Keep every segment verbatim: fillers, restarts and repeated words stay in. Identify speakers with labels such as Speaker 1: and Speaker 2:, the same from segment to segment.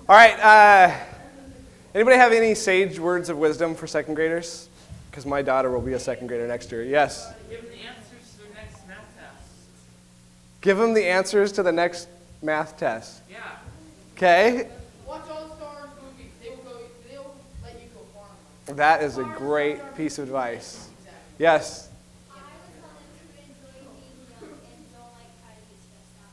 Speaker 1: All right. Uh, anybody have any sage words of wisdom for second graders? Because my daughter will be a second grader next year. Yes.
Speaker 2: Give them the answers to their next math test.
Speaker 1: Give them the answers to the next math test.
Speaker 2: Yeah.
Speaker 1: Okay.
Speaker 3: Watch all the Star Wars movies. They will go. They will let you go farm.
Speaker 1: That is a great piece of advice. Yes.
Speaker 4: I would tell them to enjoy being young and don't like try to be stressed out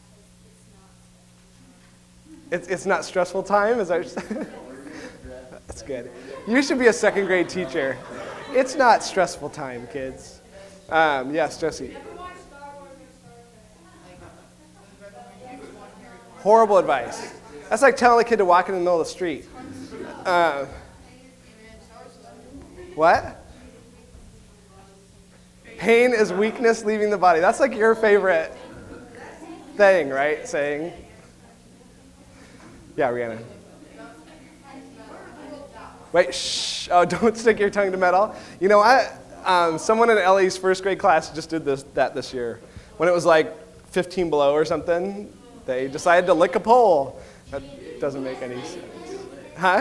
Speaker 4: because it's not stressful.
Speaker 1: It's it's not stressful time, is that? That's good. You should be a second grade teacher. It's not stressful time, kids. Um, yes, Josie.
Speaker 4: Never watch Star Wars or Star Trek.
Speaker 1: Horrible advice. That's like telling a kid to walk in the middle of the street. Uh, what? Pain is weakness leaving the body. That's like your favorite thing, right? Saying. Yeah, Rihanna. Wait, shh. Oh, don't stick your tongue to metal. You know what? Um, someone in Ellie's first grade class just did this that this year. When it was like fifteen below or something, they decided to lick a pole. That doesn't make any sense. Huh?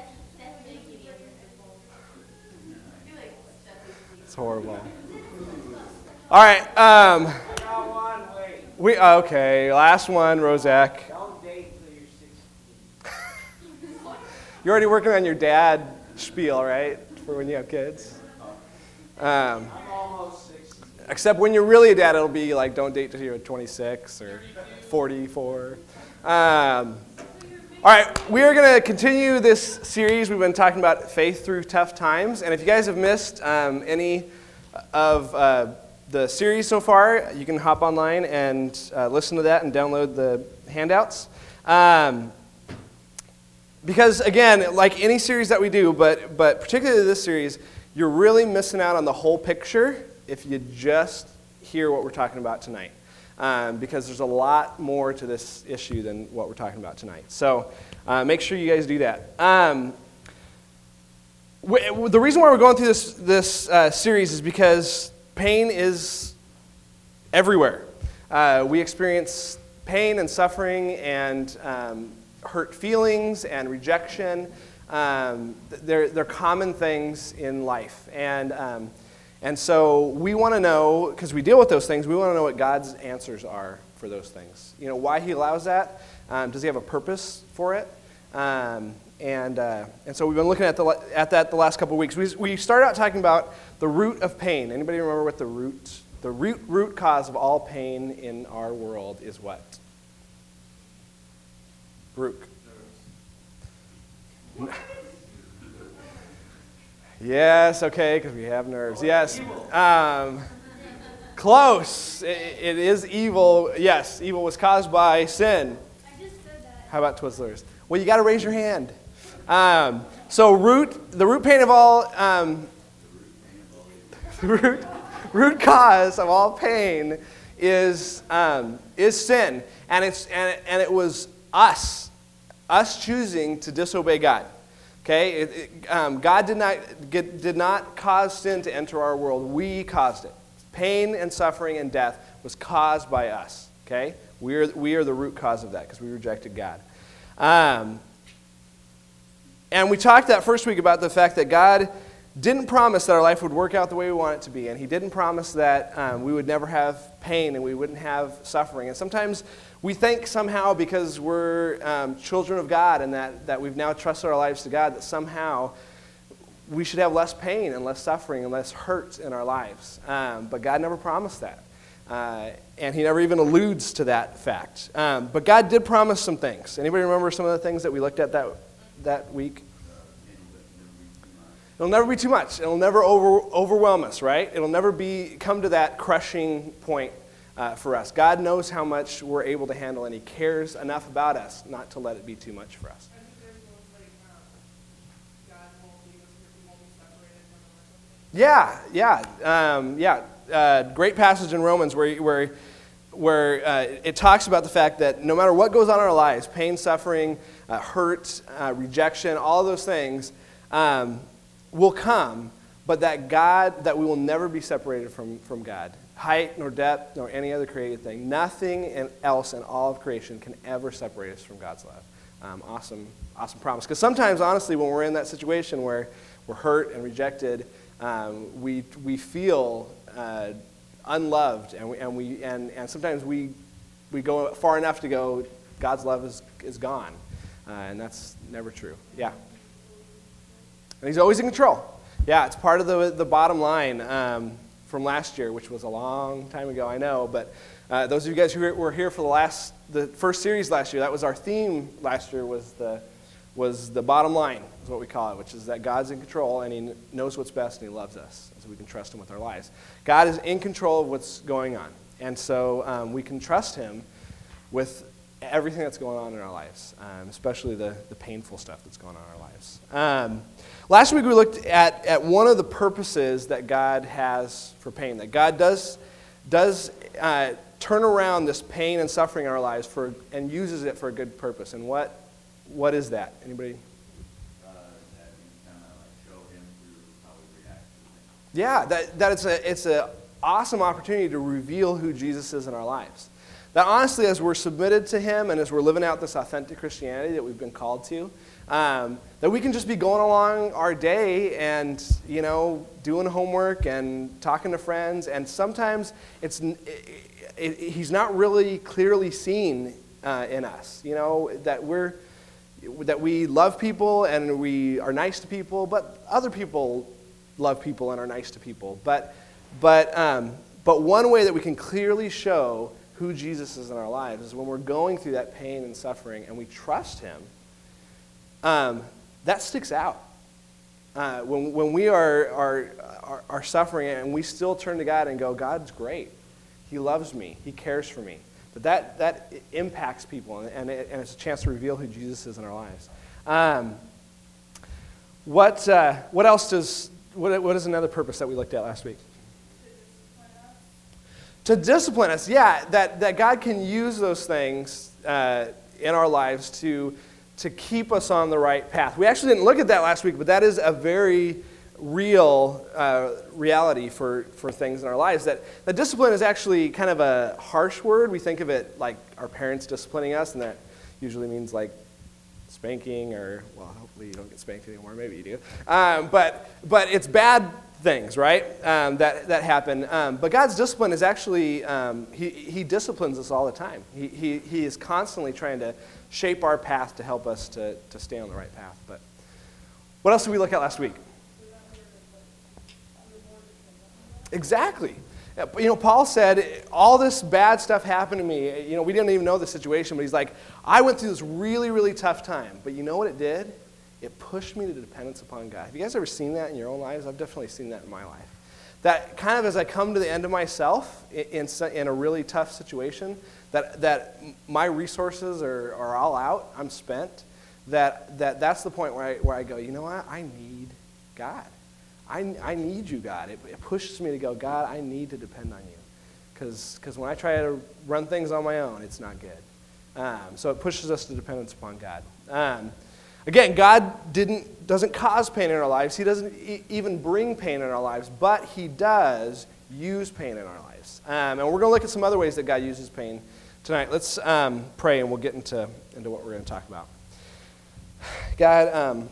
Speaker 1: It's horrible. All right. Um,
Speaker 2: I got one, wait.
Speaker 1: we okay. Last one, Rozak.
Speaker 2: Don't date till you're sixteen.
Speaker 1: You're already working on your dad spiel, right? For when you have kids. Um,
Speaker 2: I'm almost sixty.
Speaker 1: except when you're really a dad, it'll be like, don't date till you're twenty-six or forty-four. Um, all right, we are going to continue this series. We've been talking about faith through tough times. And if you guys have missed um, any of uh, the series so far, you can hop online and uh, listen to that and download the handouts. Um, because, again, like any series that we do, but but particularly this series, you're really missing out on the whole picture if you just hear what we're talking about tonight. Um, because there's a lot more to this issue than what we're talking about tonight. So uh, make sure you guys do that. Um, w- the reason why we're going through this, this uh, series is because pain is everywhere. Uh, we experience pain and suffering and um, hurt feelings and rejection. Um, they're, they're common things in life. And um, And so we want to know, because we deal with those things, we want to know what God's answers are for those things. You know, why he allows that. Um, does he have a purpose for it? Um, and uh, and so we've been looking at the at that the last couple of weeks. We we started out talking about the root of pain. Anybody remember what the root the root root cause of all pain in our world is? What? Baruch. Yes, okay, because we have nerves. Yes. Um, close. It, it is evil. Yes, evil was caused by sin.
Speaker 4: I just said that.
Speaker 1: How about Twizzlers? Well, you got to raise your hand. Um, so root, the root pain of all, um, the root, root cause of all pain is um, is sin, and it's and it, and it was us, us choosing to disobey God. Okay, it, it, um, God did not get, did not cause sin to enter our world. We caused it. Pain and suffering and death was caused by us. Okay, we are we are the root cause of that because we rejected God. Um, and we talked that first week about the fact that God didn't promise that our life would work out the way we want it to be, and He didn't promise that um, we would never have pain and we wouldn't have suffering. And sometimes we think somehow because we're um, children of God and that, that we've now trusted our lives to God that somehow we should have less pain and less suffering and less hurt in our lives. Um, but God never promised that. Uh, and He never even alludes to that fact. Um, but God did promise some things. Anybody remember some of the things that we looked at that, that week? It'll never be too much. It'll never over, overwhelm us, right? It'll never be come to that crushing point uh, for us. God knows how much we're able to handle, and He cares enough about us not to let it be too much for us. Yeah, yeah, um, yeah. Uh, great passage in Romans where where where uh, it talks about the fact that no matter what goes on in our lives, pain, suffering, uh, hurt, uh, rejection, all those things. Um, will come, but that God, that we will never be separated from, from God. height, nor depth, nor any other created thing. Nothing in- else in all of creation can ever separate us from God's love. Um, awesome, awesome promise. Because sometimes, honestly, when we're in that situation where we're hurt and rejected, um, we we feel uh, unloved, and we and we and, and sometimes we we go far enough to go, God's love is is gone, uh, and that's never true. Yeah. And He's always in control. Yeah, it's part of the the bottom line. Um, from last year, which was a long time ago, I know, but uh, those of you guys who were here for the last, the first series last year, that was our theme last year, was the was the bottom line, is what we call it, which is that God's in control and He knows what's best and He loves us, so we can trust Him with our lives. God is in control of what's going on, and so um, we can trust Him with everything that's going on in our lives, um, especially the, the painful stuff that's going on in our lives. Um, last week we looked at, at one of the purposes that God has for pain, that God does, does uh, turn around this pain and suffering in our lives for, and uses it for a good purpose. And what what is that? Anybody?
Speaker 5: Uh, that you kind of like show Him through how we react to things.
Speaker 1: Yeah, that, that it's a it's an awesome opportunity to reveal who Jesus is in our lives. That honestly, as we're submitted to Him and as we're living out this authentic Christianity that we've been called to, um, that we can just be going along our day and, you know, doing homework and talking to friends, and sometimes it's it, it, He's not really clearly seen uh, in us. You know, that we're that we love people and we are nice to people, but other people love people and are nice to people. But but um, but one way that we can clearly show who Jesus is in our lives is when we're going through that pain and suffering and we trust Him. Um, that sticks out. Uh, when when we are, are are are suffering and we still turn to God and go, God's great. He loves me. He cares for me. But that that impacts people, and and, it, and it's a chance to reveal who Jesus is in our lives. Um, what uh, what else does what what is another purpose that we looked at last week? To discipline us, yeah, that, that God can use those things uh, in our lives to, to keep us on the right path. We actually didn't look at that last week, but that is a very real uh, reality for, for things in our lives. That, that discipline is actually kind of a harsh word. We think of it like our parents disciplining us, and that usually means like spanking, or, well, hopefully you don't get spanked anymore. Maybe you do. Um, but but it's bad things, right, um, that, that happen. Um, but God's discipline is actually, um, he, he disciplines us all the time. He, he, he is constantly trying to shape our path to help us to, to stay on the right path. But what else did we look at last week? Exactly. You know, Paul said, all this bad stuff happened to me. You know, we didn't even know the situation, but he's like, I went through this really, really tough time. But you know what it did? It pushed me to dependence upon God. Have you guys ever seen that in your own lives? I've definitely seen that in my life. That kind of as I come to the end of myself in, in, in a really tough situation, that, that my resources are, are all out, I'm spent, that, that that's the point where I, where I go, you know what? I need God. I, I need you, God. It, it pushes me to go, God, I need to depend on you. Because when I try to run things on my own, it's not good. Um, so it pushes us to dependence upon God. Um, Again, God didn't, doesn't cause pain in our lives. He doesn't e- even bring pain in our lives, but He does use pain in our lives. Um, and we're going to look at some other ways that God uses pain tonight. Let's um, pray, and we'll get into, into what we're going to talk about. God, um,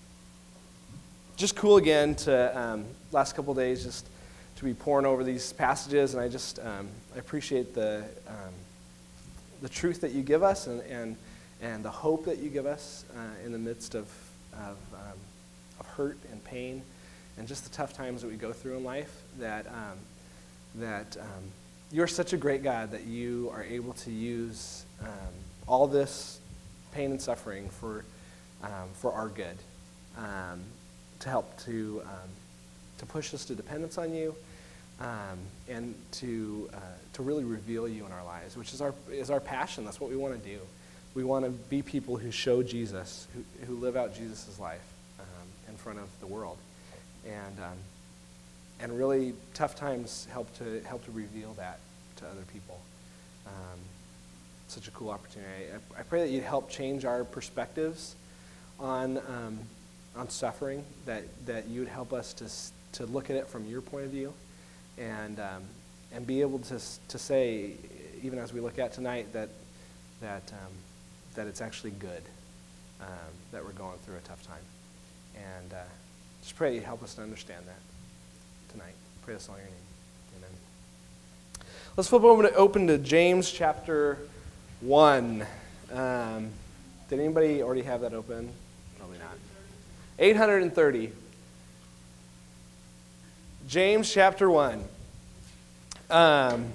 Speaker 1: just cool again to, um, last couple days, just to be pouring over these passages, and I just um, I appreciate the, um, the truth that you give us, and, and and the hope that you give us uh, in the midst of, of, um, of hurt and pain and just the tough times that we go through in life, that, um, that um, you're such a great God that you are able to use um, all this pain and suffering for, um, for our good, um, to help to, um, to push us to dependence on you, um, and to, uh, to really reveal you in our lives, which is our, is our passion. That's what we want to do. We want to be people who show Jesus, who, who live out Jesus' life um, in front of the world. And um, and really, tough times help to help to reveal that to other people. Um, such a cool opportunity. I, I pray that you'd help change our perspectives on um, on suffering, that, that you would help us to to look at it from your point of view, and um, and be able to to say, even as we look at tonight, that that um, that it's actually good um, that we're going through a tough time. And uh, just pray you help us to understand that tonight. Pray this all in your name. Amen. Let's flip over to open to James chapter one. Um, did anybody already have that open? Probably not. eight hundred thirty. James chapter one. Um,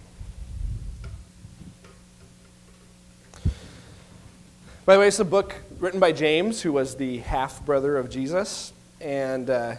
Speaker 1: by the way, it's a book written by James, who was the half-brother of Jesus. And uh,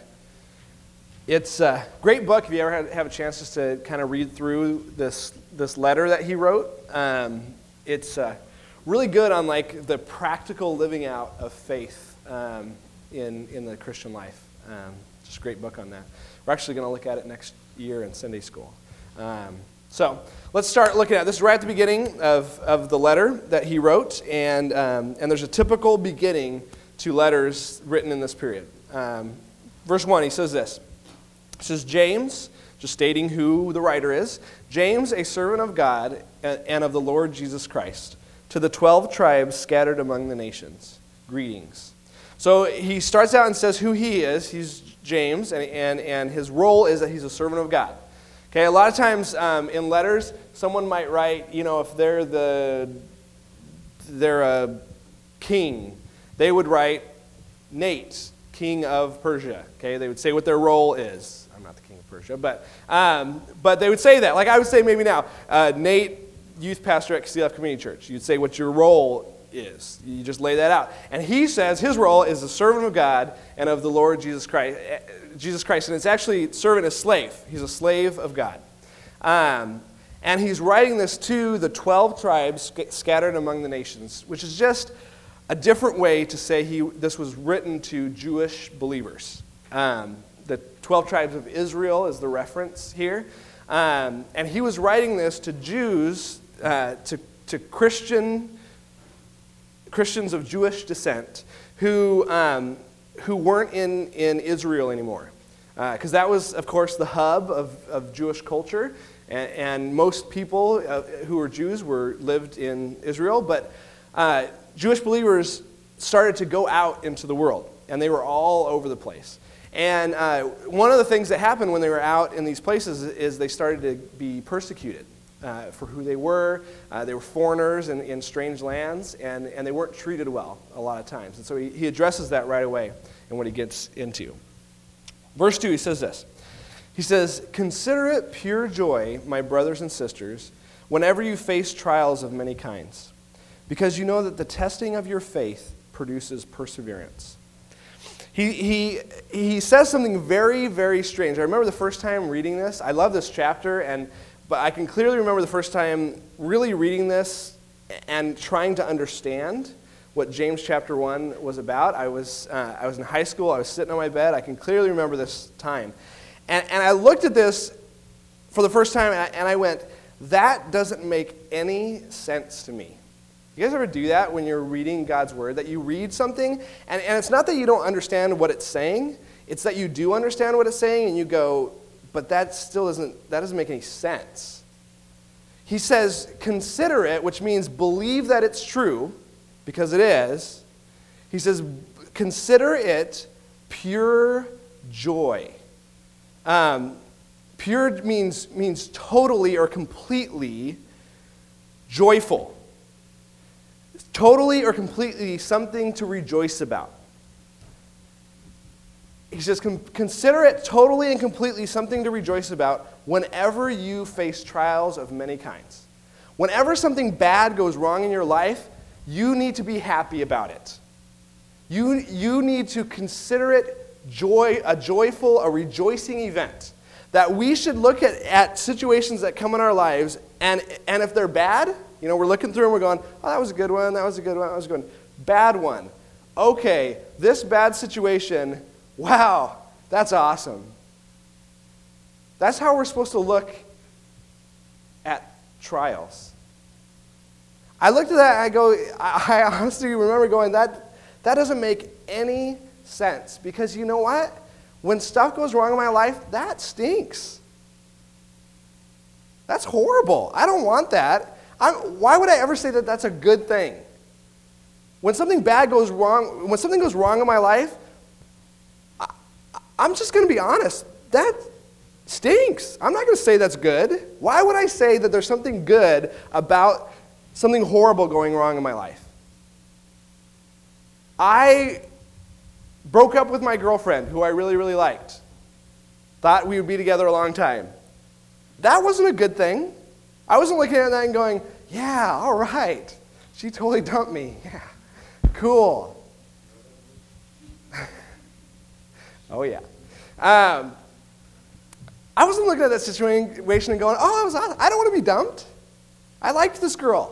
Speaker 1: it's a great book if you ever had, have a chance just to kind of read through this, this letter that he wrote. Um, it's uh, really good on like the practical living out of faith um, in, in the Christian life. Um, just a great book on that. We're actually going to look at it next year in Sunday school. Um, so let's start looking at this. Is right at the beginning of, of the letter that he wrote, and um, and there's a typical beginning to letters written in this period. Um, verse one, he says this. He says, James, just stating who the writer is, James, a servant of God and of the Lord Jesus Christ, to the twelve tribes scattered among the nations, greetings. So he starts out and says who he is. He's James, and, and, and his role is that he's a servant of God. Okay, a lot of times um, in letters, someone might write, you know, if they're the they're a king, they would write Nate, king of Persia. Okay, they would say what their role is. I'm not the king of Persia, but um, but they would say that. Like I would say maybe now, uh, Nate, youth pastor at C L F Community Church. You'd say what your role is. You just lay that out. And he says his role is a servant of God and of the Lord Jesus Christ. Jesus Christ, and it's actually servant as slave. He's a slave of God. Um, and he's writing this to the twelve tribes sc- scattered among the nations, which is just a different way to say he. This was written to Jewish believers. Um, the twelve tribes of Israel is the reference here. Um, and he was writing this to Jews, uh, to, to Christian Christians of Jewish descent who um, who weren't in, in Israel anymore. Because uh, that was, of course, the hub of, of Jewish culture. And, and most people uh, who were Jews were lived in Israel. But uh, Jewish believers started to go out into the world. And they were all over the place. And uh, one of the things that happened when they were out in these places is they started to be persecuted uh, for who they were. Uh, they were foreigners in, in strange lands, and, and they weren't treated well a lot of times. And so he, he addresses that right away in what he gets into. Verse two, he says this. He says, "Consider it pure joy, my brothers and sisters, whenever you face trials of many kinds, because you know that the testing of your faith produces perseverance." He, he, he says something very, very strange. I remember the first time reading this. I love this chapter, and but I can clearly remember the first time really reading this and trying to understand what James chapter one was about. I was uh, I was in high school. I was sitting on my bed. I can clearly remember this time. And, and I looked at this for the first time, and I, and I went, that doesn't make any sense to me. You guys ever do that when you're reading God's Word? That you read something, and, and it's not that you don't understand what it's saying. It's that you do understand what it's saying, and you go, but that still doesn't, that doesn't make any sense. He says, consider it, which means believe that it's true, because it is. He says, consider it pure joy. Um, pure means, means totally or completely joyful. Totally or completely something to rejoice about. He says, consider it totally and completely something to rejoice about whenever you face trials of many kinds. Whenever something bad goes wrong in your life, you need to be happy about it. You, you need to consider it joy, a joyful, a rejoicing event. That we should look at, at situations that come in our lives, and, and if they're bad, you know, we're looking through and we're going, oh, that was a good one, that was a good one, that was a good one. Bad one. Okay, this bad situation, wow, that's awesome. That's how we're supposed to look at trials. I looked at that and I go, I, I honestly remember going, that, that doesn't make any sense. Because you know what? When stuff goes wrong in my life, that stinks. That's horrible. I don't want that. I'm, why would I ever say that that's a good thing? When something bad goes wrong, when something goes wrong in my life, I, I'm just going to be honest. That stinks. I'm not going to say that's good. Why would I say that there's something good about something horrible going wrong in my life? I broke up with my girlfriend, who I really, really liked. Thought we would be together a long time. That wasn't a good thing. I wasn't looking at that and going, yeah, all right. She totally dumped me. Yeah, cool. Oh, yeah. Um, I wasn't looking at that situation and going, oh, that was awesome. I don't want to be dumped. I liked this girl.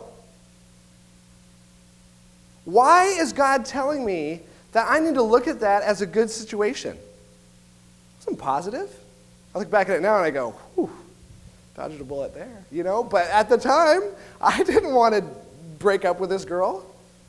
Speaker 1: Why is God telling me that I need to look at that as a good situation? Some positive. I look back at it now and I go, whew, dodged a bullet there, you know? But at the time, I didn't want to break up with this girl.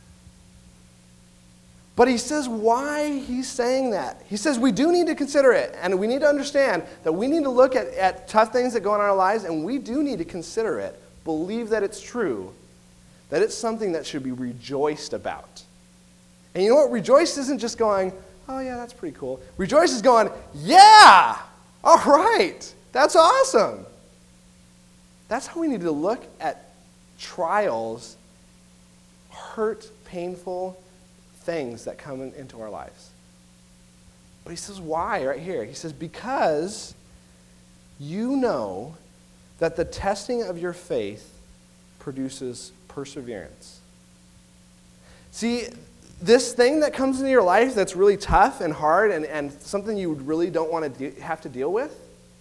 Speaker 1: But he says why he's saying that. He says we do need to consider it, and we need to understand that we need to look at, at tough things that go on in our lives, and we do need to consider it, believe that it's true, that it's something that should be rejoiced about. And you know what? Rejoice isn't just going, oh yeah, that's pretty cool. Rejoice is going, yeah, all right, that's awesome. That's how we need to look at trials, hurt, painful things that come in, into our lives. But he says why right here. He says, because you know that the testing of your faith produces perseverance. See, this thing that comes into your life that's really tough and hard and, and something you really don't want to de- have to deal with,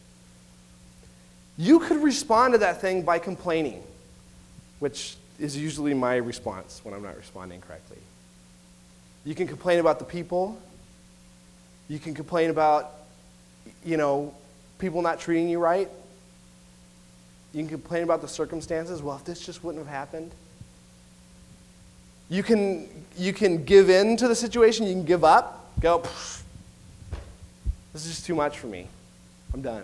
Speaker 1: you could respond to that thing by complaining, which is usually my response when I'm not responding correctly. You can complain about the people. You can complain about, you know, people not treating you right. You can complain about the circumstances. Well, if this just wouldn't have happened. You can, you can give in to the situation. You can give up. Go, this is just too much for me. I'm done.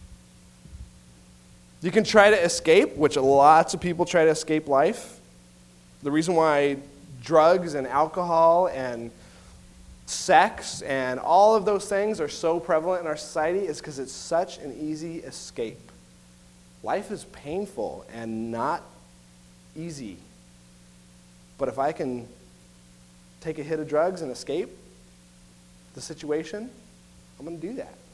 Speaker 1: You can try to escape, which lots of people try to escape life. The reason why drugs and alcohol and sex and all of those things are so prevalent in our society is because it's such an easy escape. Life is painful and not easy. But if I can take a hit of drugs and escape the situation, I'm going to do that.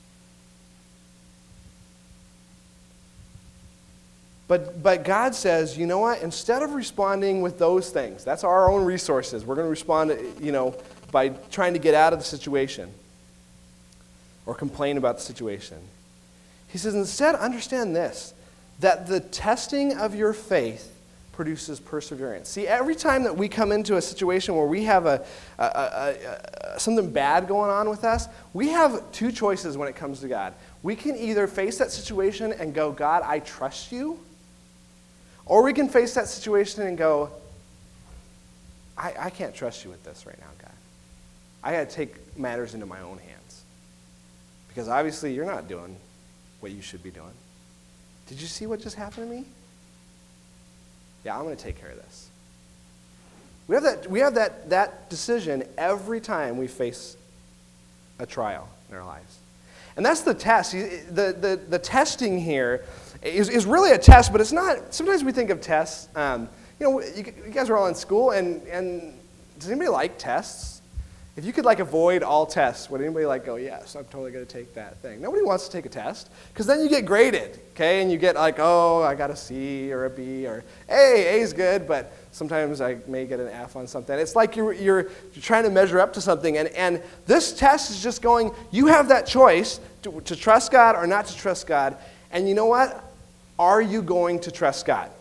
Speaker 1: But, but God says, you know what? Instead of responding with those things, that's our own resources. We're going to respond, you know, by trying to get out of the situation or complain about the situation. He says, instead, understand this, that the testing of your faith produces perseverance. See, every time that we come into a situation where we have a, a, a, a something bad going on with us, we have two choices when it comes to God. We can either face that situation and go, God, I trust you. Or we can face that situation and go, I, I can't trust you with this right now, God. I got to take matters into my own hands. Because obviously you're not doing what you should be doing. Did you see what just happened to me? Yeah, I'm going to take care of this. We have that, we have that, that decision every time we face a trial in our lives. And that's the test. The, the, the testing here is, is really a test, but it's not. Sometimes we think of tests. Um, you know, you, you guys are all in school, and, and does anybody like tests? If you could like avoid all tests, would anybody like go, yes, I'm totally going to take that thing? Nobody wants to take a test, because then you get graded, okay? And you get like, oh, I got a C or a B, or A, A's good, but sometimes I may get an F on something. It's like you're, you're, you're trying to measure up to something, and, and this test is just going, you have that choice to, to trust God or not to trust God, and you know what? Are you going to trust God?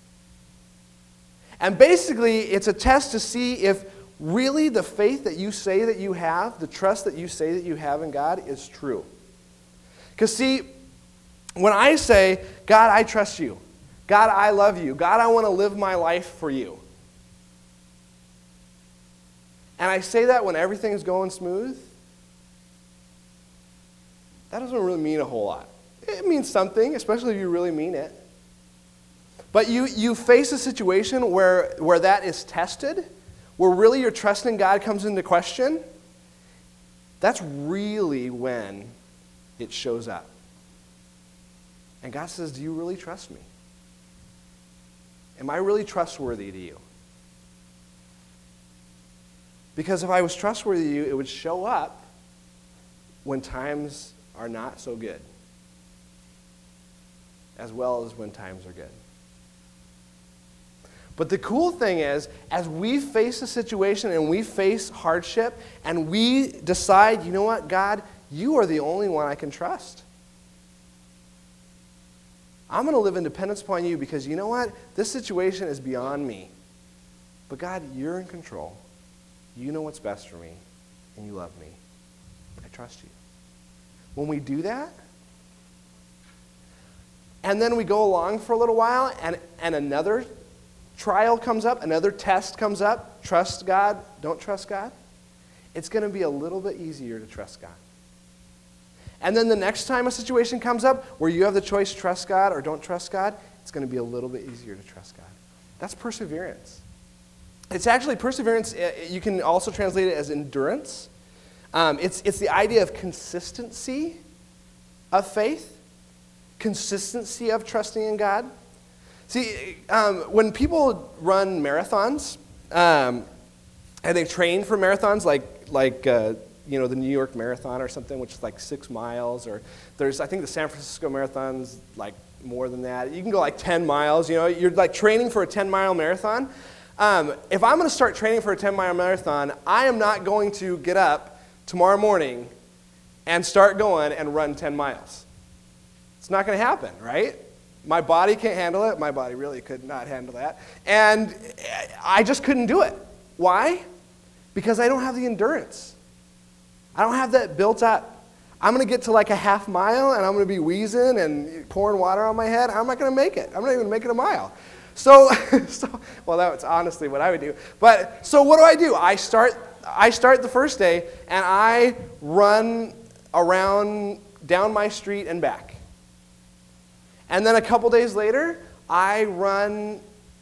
Speaker 1: And basically, it's a test to see if really the faith that you say that you have, the trust that you say that you have in God is true. Because see, when I say, God, I trust you. God, I love you. God, I want to live my life for you. And I say that when everything's going smooth, that doesn't really mean a whole lot. It means something, especially if you really mean it. But you, you face a situation where, where that is tested, where really your trust in God comes into question. That's really when it shows up. And God says, do you really trust me? Am I really trustworthy to you? Because if I was trustworthy to you, it would show up when times are not so good, as well as when times are good. But the cool thing is, as we face a situation and we face hardship and we decide, you know what, God, you are the only one I can trust. I'm going to live in dependence upon you because you know what? This situation is beyond me. But God, you're in control. You know what's best for me, and you love me. I trust you. When we do that, and then we go along for a little while, and, and another trial comes up, another test comes up, trust God, don't trust God, it's going to be a little bit easier to trust God. And then the next time a situation comes up where you have the choice, trust God or don't trust God, it's going to be a little bit easier to trust God. That's perseverance. It's actually perseverance, you can also translate it as endurance. Um, it's, it's the idea of consistency of faith, consistency of trusting in God. See, um, when people run marathons, um, and they train for marathons like, like uh, you know, the New York Marathon or something, which is like six miles, or there's, I think the San Francisco Marathon's like more than that. You can go like ten miles, you know, you're like training for a ten-mile marathon. Um, if I'm going to start training for a ten-mile marathon, I am not going to get up tomorrow morning and start going and run ten miles. It's not going to happen, right? My body can't handle it. My body really could not handle that. And I just couldn't do it. Why? Because I don't have the endurance. I don't have that built up. I'm going to get to like a half mile, and I'm going to be wheezing and pouring water on my head. I'm not going to make it. I'm not even going to make it a mile. So, so, well, that's honestly what I would do. But so what do I do? I start, I start the first day, and I run around down my street and back. And then a couple days later, I run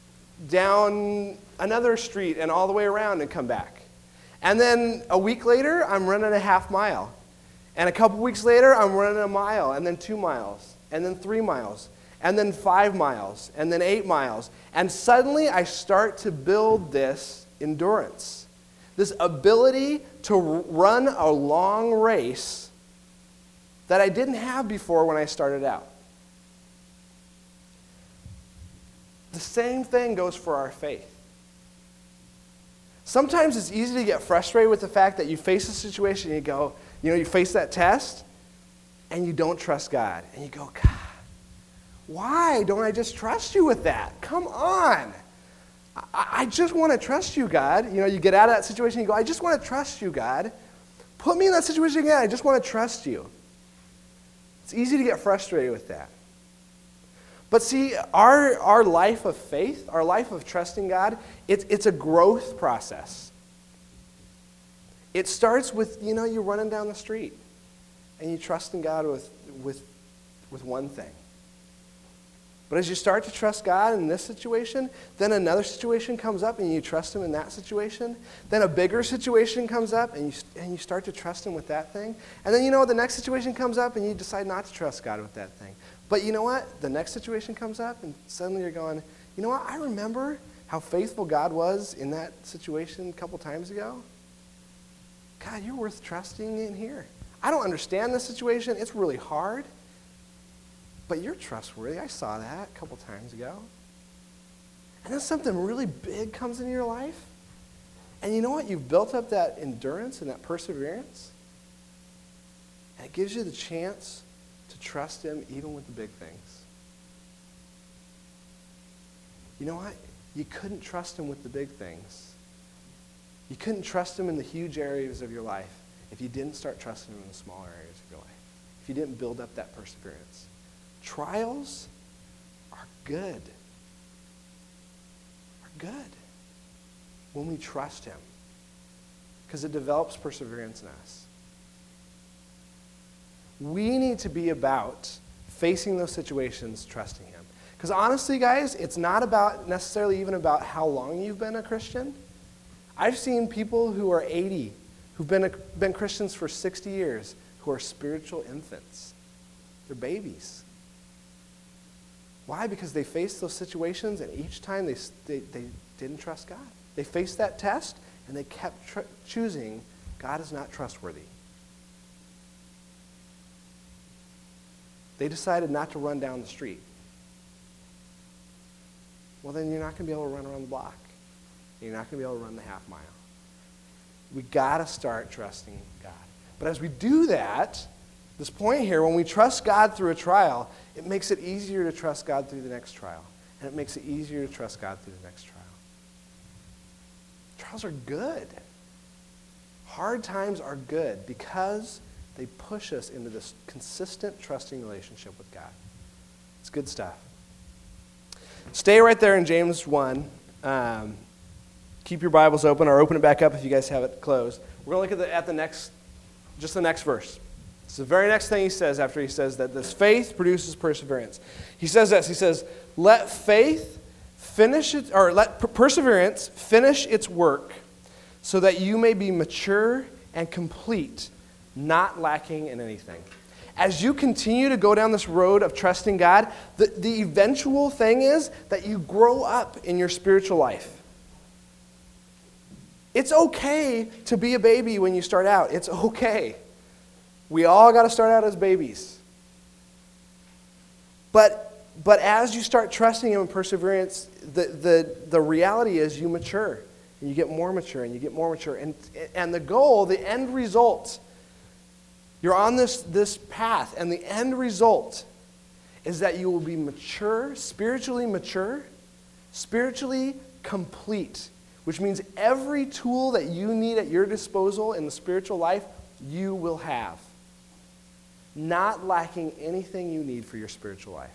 Speaker 1: down another street and all the way around and come back. And then a week later, I'm running a half mile. And a couple weeks later, I'm running a mile, and then two miles, and then three miles, and then five miles, and then eight miles. And suddenly, I start to build this endurance, this ability to run a long race that I didn't have before when I started out. The same thing goes for our faith. Sometimes it's easy to get frustrated with the fact that you face a situation and you go, you know, you face that test and you don't trust God. And you go, God, why don't I just trust you with that? Come on. I, I just want to trust you, God. You know, you get out of that situation and you go, I just want to trust you, God. Put me in that situation again. I just want to trust you. It's easy to get frustrated with that. But see, our, our life of faith, our life of trusting God, it's, it's a growth process. It starts with, you know, you're running down the street and you trust in God with, with, with one thing. But as you start to trust God in this situation, then another situation comes up and you trust Him in that situation. Then a bigger situation comes up and you, and you start to trust Him with that thing. And then, you know, the next situation comes up and you decide not to trust God with that thing. But you know what? The next situation comes up and suddenly you're going, you know what? I remember how faithful God was in that situation a couple times ago. God, you're worth trusting in here. I don't understand this situation. It's really hard. But you're trustworthy. I saw that a couple times ago. And then something really big comes into your life. And you know what? You've built up that endurance and that perseverance. And it gives you the chance to trust Him even with the big things. You know what? You couldn't trust Him with the big things. You couldn't trust Him in the huge areas of your life if you didn't start trusting Him in the smaller areas of your life. If you didn't build up that perseverance. Trials are good. Are good when we trust Him. Because it develops perseverance in us. We need to be about facing those situations, trusting him. Because honestly, guys, it's not about necessarily even about how long you've been a Christian. I've seen people who are eighty, who've been, a, been Christians for sixty years, who are spiritual infants. They're babies. Why? Because they faced those situations, and each time they, they, they didn't trust God. They faced that test, and they kept tr- choosing, God is not trustworthy. They decided not to run down the street. Well, then you're not going to be able to run around the block. You're not going to be able to run the half mile. We got to start trusting God. But as we do that, this point here, when we trust God through a trial, it makes it easier to trust God through the next trial. And it makes it easier to trust God through the next trial. Trials are good. Hard times are good because they push us into this consistent, trusting relationship with God. It's good stuff. Stay right there in James one. Um, keep your Bibles open, or open it back up if you guys have it closed. We're going to look at the, at the next, just the next verse. It's the very next thing he says after he says that this faith produces perseverance. He says this, he says, let faith finish it, or let per- perseverance finish its work so that you may be mature and complete, not lacking in anything. As you continue to go down this road of trusting God, the, the eventual thing is that you grow up in your spiritual life. It's okay to be a baby when you start out. It's okay. We all got to start out as babies. But, but as you start trusting him in perseverance, the, the, the reality is you mature. And you get more mature, and you get more mature. And, and the goal, the end result, you're on this, this path, and the end result is that you will be mature, spiritually mature, spiritually complete, which means every tool that you need at your disposal in the spiritual life, you will have. Not lacking anything you need for your spiritual life.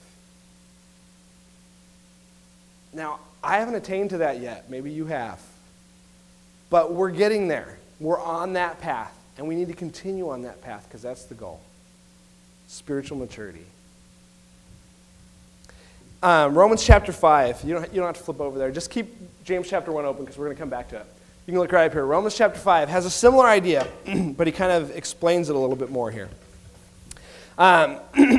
Speaker 1: Now, I haven't attained to that yet. Maybe you have. But we're getting there. We're on that path. And we need to continue on that path because that's the goal. Spiritual maturity. Um, Romans chapter five. You don't, you don't have to flip over there. Just keep James chapter one open because we're going to come back to it. You can look right up here. Romans chapter five has a similar idea, but he kind of explains it a little bit more here. Um,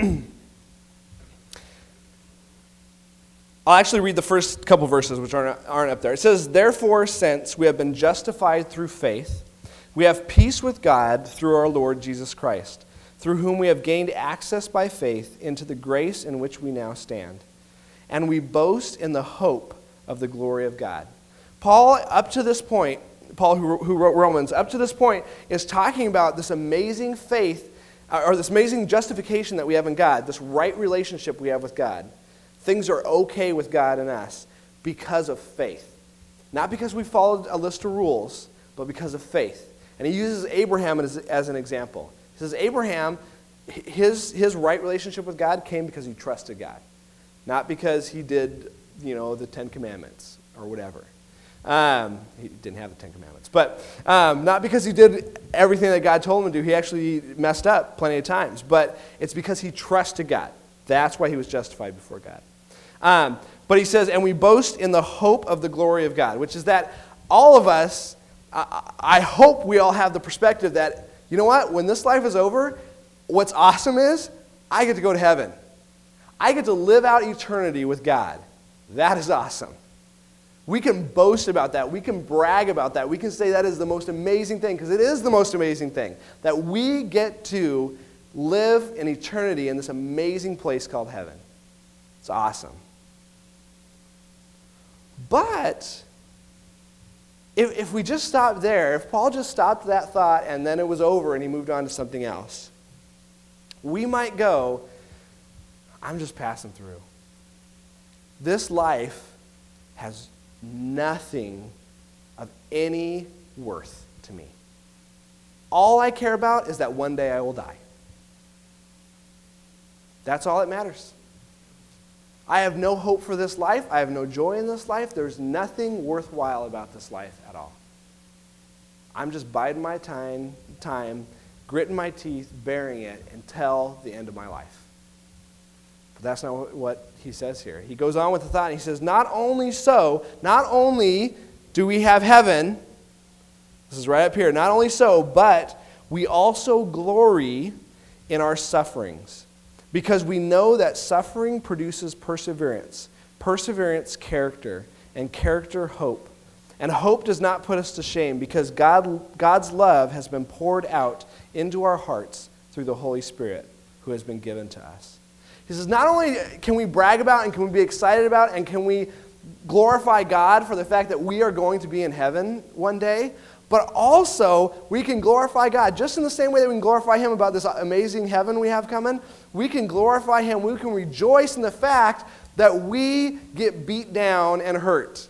Speaker 1: I'll actually read the first couple verses, which aren't, aren't up there. It says, therefore, since we have been justified through faith, we have peace with God through our Lord Jesus Christ, through whom we have gained access by faith into the grace in which we now stand. And we boast in the hope of the glory of God. Paul, up to this point, Paul who, who wrote Romans, up to this point, is talking about this amazing faith, or this amazing justification that we have in God, this right relationship we have with God. Things are okay with God and us because of faith. Not because we followed a list of rules, but because of faith. And he uses Abraham as, as an example. He says Abraham, his, his right relationship with God came because he trusted God. Not because he did, you know, the Ten Commandments or whatever. Um, he didn't have the Ten Commandments. But um, not because he did everything that God told him to do. He actually messed up plenty of times. But it's because he trusted God. That's why he was justified before God. Um, but he says, and we boast in the hope of the glory of God, which is that all of us, I, I hope we all have the perspective that, you know what, when this life is over, what's awesome is I get to go to heaven. I get to live out eternity with God. That is awesome. We can boast about that. We can brag about that. We can say that is the most amazing thing, because it is the most amazing thing, that we get to live in eternity in this amazing place called heaven. It's awesome. But if, if we just stopped there, if Paul just stopped that thought and then it was over and he moved on to something else, we might go, I'm just passing through. This life has nothing of any worth to me. All I care about is that one day I will die. That's all that matters. I have no hope for this life. I have no joy in this life. There's nothing worthwhile about this life at all. I'm just biding my time, time, gritting my teeth, bearing it until the end of my life. But that's not what he says here. He goes on with the thought, and he says, not only so, not only do we have heaven, this is right up here, not only so, but we also glory in our sufferings, because we know that suffering produces perseverance, perseverance, character, and character, hope. And hope does not put us to shame, because God, God's love has been poured out into our hearts through the Holy Spirit who has been given to us. He says, not only can we brag about and can we be excited about and can we glorify God for the fact that we are going to be in heaven one day, but also we can glorify God just in the same way that we can glorify Him about this amazing heaven we have coming. We can glorify Him. We can rejoice in the fact that we get beat down and hurt.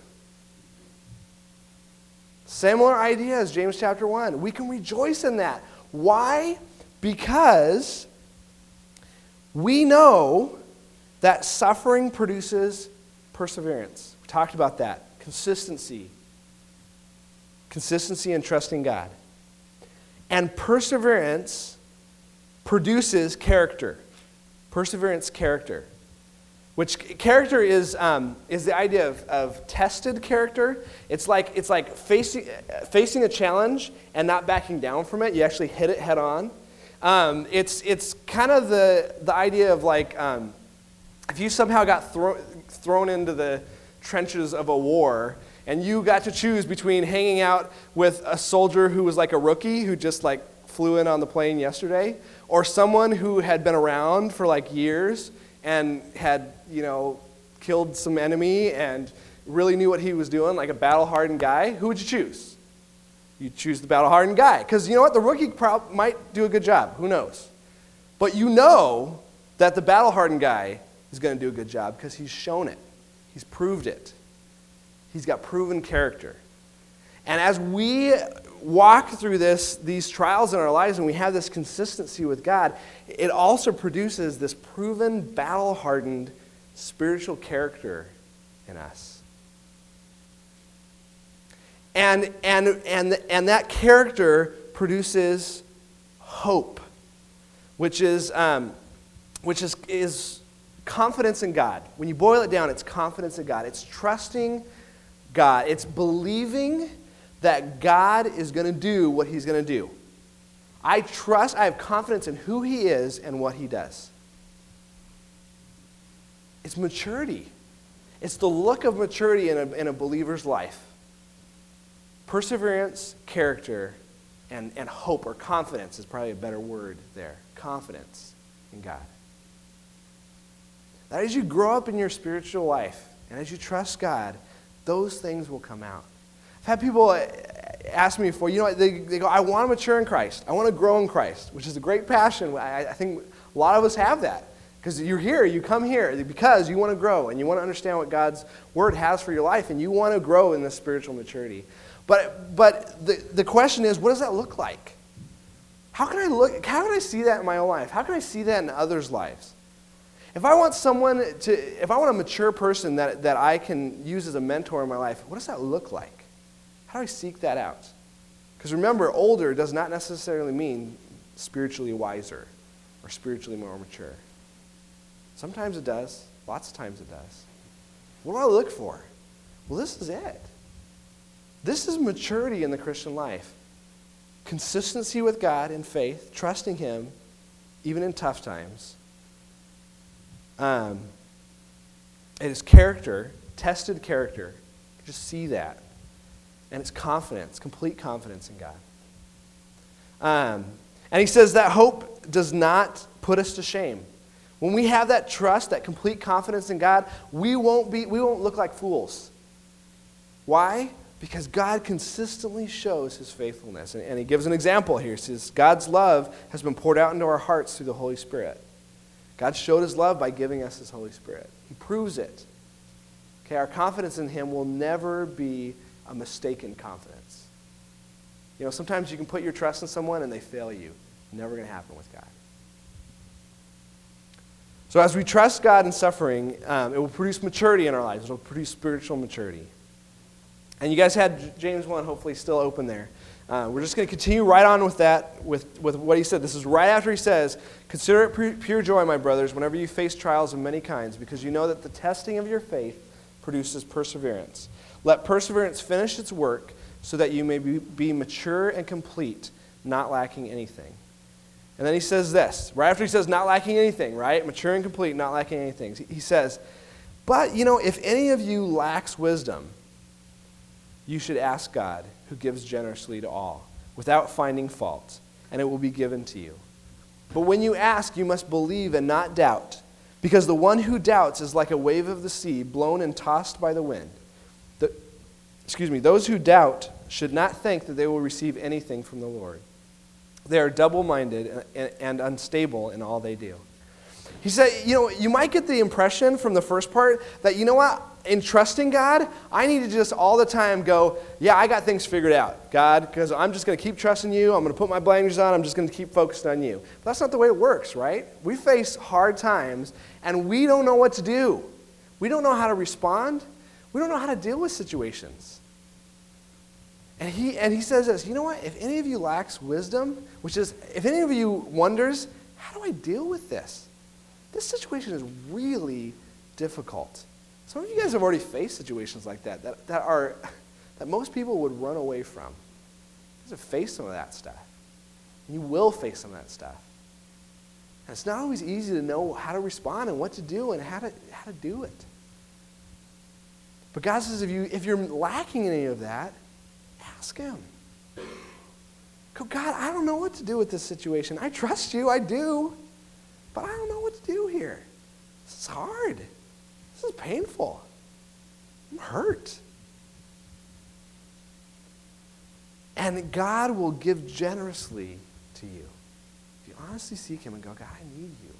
Speaker 1: Similar idea as James chapter one. We can rejoice in that. Why? Because we know that suffering produces perseverance. We talked about that. Consistency. Consistency in trusting God. And perseverance produces character. Perseverance, character. Which character is um, is the idea of, of tested character. It's like it's like facing facing a challenge and not backing down from it. You actually hit it head on. Um, it's it's kind of the the idea of like um, if you somehow got thrown thrown into the trenches of a war and you got to choose between hanging out with a soldier who was like a rookie who just like flew in on the plane yesterday, or someone who had been around for like years and had, you know, killed some enemy and really knew what he was doing, like a battle-hardened guy, who would you choose? You choose the battle-hardened guy. Because you know what? The rookie prob- might do a good job. Who knows? But you know that the battle-hardened guy is going to do a good job because he's shown it. He's proved it. He's got proven character. And as we walk through this, these trials in our lives and we have this consistency with God, it also produces this proven, battle-hardened spiritual character in us. And, and, and, and that character produces hope, which is, um, which is, is confidence in God. When you boil it down, it's confidence in God. It's trusting God. It's believing that God is going to do what He's going to do. I trust, I have confidence in who He is and what He does. It's maturity. It's the look of maturity in a, in a believer's life. Perseverance, character, and, and hope, or confidence is probably a better word there. Confidence in God. That as you grow up in your spiritual life and as you trust God, those things will come out. I've had people ask me before, you know, they, they go, I want to mature in Christ. I want to grow in Christ, which is a great passion. I, I think a lot of us have that. Because you're here, you come here because you want to grow and you want to understand what God's Word has for your life and you want to grow in this spiritual maturity. But but the, the question is, what does that look like? How can I look, how can I see that in my own life? How can I see that in others' lives? If I want someone to, if I want a mature person that, that I can use as a mentor in my life, what does that look like? How do I seek that out? Because remember, older does not necessarily mean spiritually wiser or spiritually more mature. Sometimes it does. Lots of times it does. What do I look for? Well, this is it. This is maturity in the Christian life. Consistency with God in faith, trusting Him, even in tough times. Um, it is character, tested character. Just see that. And it's confidence, complete confidence in God. Um, and he says that hope does not put us to shame. When we have that trust, that complete confidence in God, we won't be, we won't look like fools. Why? Because God consistently shows His faithfulness. And, and he gives an example here. He says, God's love has been poured out into our hearts through the Holy Spirit. God showed His love by giving us His Holy Spirit. He proves it. Okay, our confidence in Him will never be a mistaken confidence. You know, sometimes you can put your trust in someone and they fail you. Never going to happen with God. So as we trust God in suffering, um, it will produce maturity in our lives. It will produce spiritual maturity. And you guys had James one hopefully still open there. Uh, we're just going to continue right on with that, with, with what he said. This is right after he says, "Consider it pu- pure joy, my brothers, whenever you face trials of many kinds, because you know that the testing of your faith produces perseverance. Let perseverance finish its work, so that you may be, be mature and complete, not lacking anything." And then he says this, right after he says not lacking anything, right? Mature and complete, not lacking anything. He says, "But, you know, if any of you lacks wisdom, you should ask God, who gives generously to all, without finding fault, and it will be given to you. But when you ask, you must believe and not doubt, because the one who doubts is like a wave of the sea, blown and tossed by the wind. The, excuse me, those who doubt should not think that they will receive anything from the Lord. They are double-minded and, and unstable in all they do." He said, you know, you might get the impression from the first part that, you know what, in trusting God, I need to just all the time go, yeah, I got things figured out, God, because I'm just going to keep trusting you. I'm going to put my blinders on. I'm just going to keep focused on you. But that's not the way it works, right? We face hard times, and we don't know what to do. We don't know how to respond. We don't know how to deal with situations. And he, and he says this, you know what, if any of you lacks wisdom, which is, if any of you wonders, how do I deal with this? This situation is really difficult. Some of you guys have already faced situations like that, that, that are that most people would run away from. You guys have faced some of that stuff. And you will face some of that stuff. And it's not always easy to know how to respond and what to do and how to how to do it. But God says if you if you're lacking any of that, ask him. Go, God, I don't know what to do with this situation. I trust you, I do. But I don't know what to do here. This is hard. This is painful. I'm hurt. And God will give generously to you. If you honestly seek him and go, God, I need you.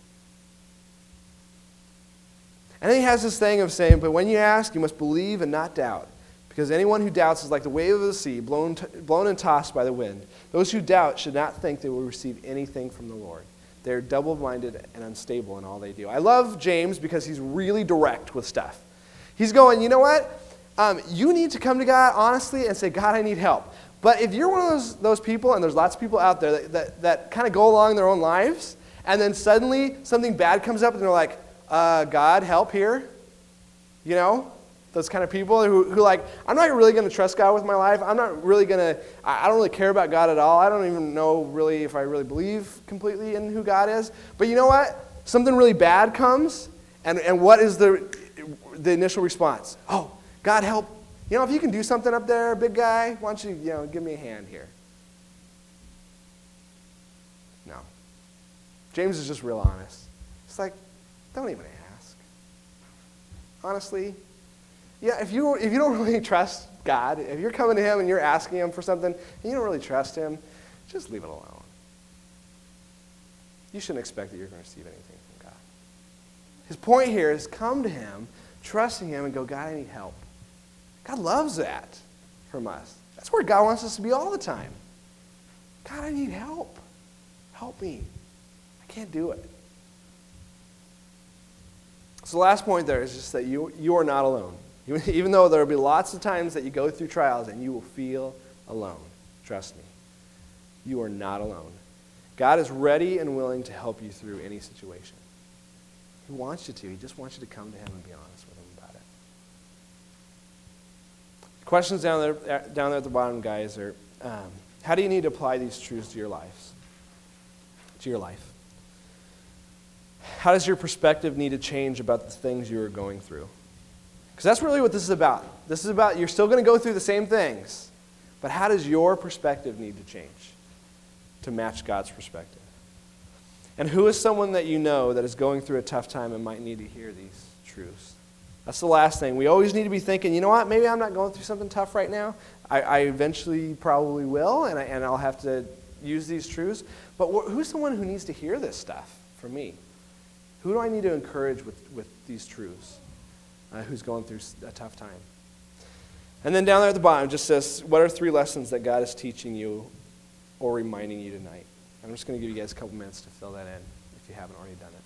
Speaker 1: And then he has this thing of saying, but when you ask, you must believe and not doubt. Because anyone who doubts is like the wave of the sea, blown, t- blown and tossed by the wind. Those who doubt should not think they will receive anything from the Lord. They're double-minded and unstable in all they do. I love James because he's really direct with stuff. He's going, you know what? Um, you need to come to God honestly and say, God, I need help. But if you're one of those, those people, and there's lots of people out there that, that, that kind of go along their own lives, and then suddenly something bad comes up and they're like, uh, God, help here. You know? Those kind of people who, who like, I'm not really going to trust God with my life. I'm not really going to, I don't really care about God at all. I don't even know really if I really believe completely in who God is. But you know what? Something really bad comes, and, and what is the, the initial response? Oh, God help. You know, if you can do something up there, big guy, why don't you, you know, give me a hand here? No. James is just real honest. It's like, don't even ask. Honestly, yeah, if you if you don't really trust God, if you're coming to him and you're asking him for something and you don't really trust him, just leave it alone. You shouldn't expect that you're going to receive anything from God. His point here is come to him, trusting him, and go, God, I need help. God loves that from us. That's where God wants us to be all the time. God, I need help. Help me. I can't do it. So the last point there is just that you, you are not alone. Even though there will be lots of times that you go through trials and you will feel alone. Trust me. You are not alone. God is ready and willing to help you through any situation. He wants you to. He just wants you to come to him and be honest with him about it. The questions down there, down there at the bottom, guys, are um, how do you need to apply these truths to your lives? To your life? How does your perspective need to change about the things you are going through? Because that's really what this is about. This is about, you're still going to go through the same things, but how does your perspective need to change to match God's perspective? And who is someone that you know that is going through a tough time and might need to hear these truths? That's the last thing. We always need to be thinking, you know what, maybe I'm not going through something tough right now. I, I eventually probably will, and, I, and I'll have to use these truths. But wh- who's someone who needs to hear this stuff from me? Who do I need to encourage with, with these truths? Uh, who's going through a tough time? And then down there at the bottom, it just says, what are three lessons that God is teaching you or reminding you tonight? I'm just going to give you guys a couple minutes to fill that in if you haven't already done it.